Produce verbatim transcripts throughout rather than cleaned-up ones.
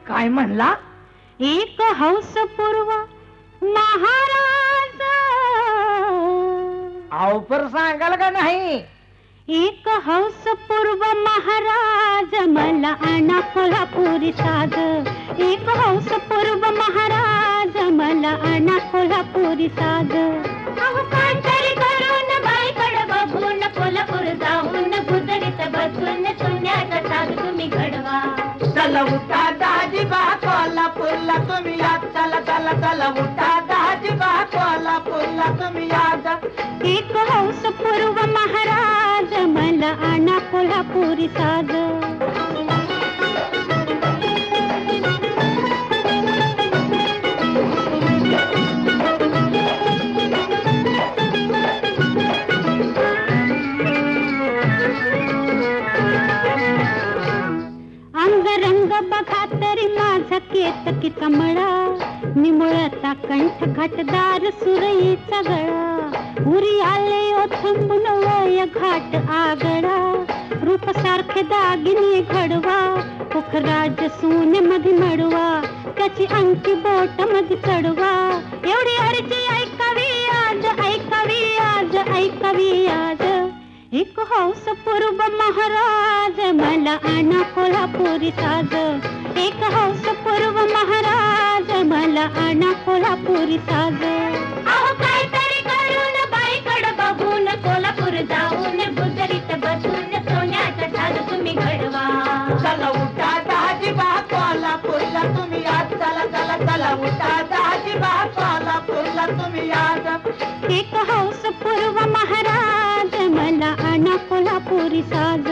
काय म्हणला? एक हौस पूर्व महाराज, अवपर सांगाल का नाही? एक हौस पूर्व महाराज मला आणा कोल्हापुरी साज. एक हौस पूर्व महाराज मला आणा कोल्हापुरी साज. अहो काहीतरी करून बाईकडे बघून कोल्हापूर जाऊन गुजरीत बसून सोन्याचा साज तुम्ही घडवा. चला उठा दाजीबा कोल्हापूरला तुम्ही या. चला चला चला उठा दाजीबा कोल्हापूरला तुम्ही या. एक हौस पूर्व महाराज मला आणा कोल्हापुरी साज. अंगरंग बघा तरी माझा केतकी कमळा, निमुळता कंठ घाटदार सुरईचा गळा. उरी आले ओथंबून वय घाट आगळा, रूप सारखे दागिने घडवा. पुखराज सोने मध्ये मडवा, त्याची अंकी बोट मध्ये चढवा. एवढी अर्जी ऐकावी आज, ऐकावी आज, ऐकावी आज. एक हौस पूर्व महाराज मला आणा कोल्हापुरी साज. एक हौस पूर्व महाराज मला आणा कोल्हापुरी साज. अहो काहीतरी करून बाईकडे बघून कोल्हापूर जाऊन गुजरीत बसून सोन्याचा साज तुम्ही घडवा. चला उठा दाजीबा कोल्हापूरला तुम्ही या. चला चला चला उठा दाजीबा कोल्हापूरला तुम्ही या. एक हौस पूर्व महाराज मला आणा कोल्हापुरी साज.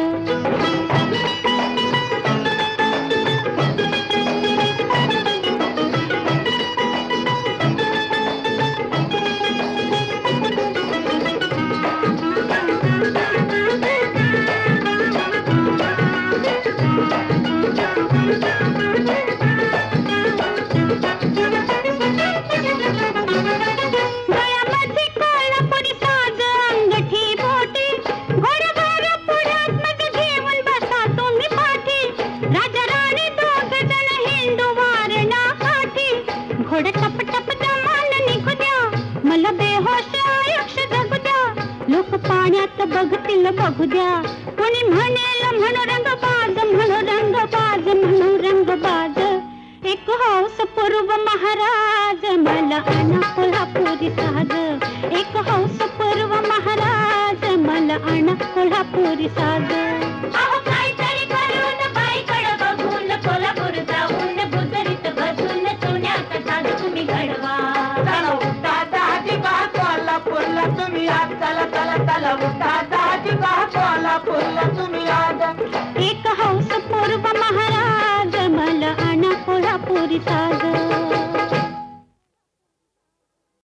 घोडा टप टप दमान निघू द्या, मला बेहोश आयुष्य जगू द्या. लोक पाण्यात बघतील बघू द्या, कोणी म्हणेल म्हणू रंगबाज, म्हणू रंगबाज, म्हणू रंगबाज. एक हौस पूर्व महाराज मला आणा कोल्हापुरी साज. एक हौस पूर्व महाराज मला आणा कोल्हापुरी साज.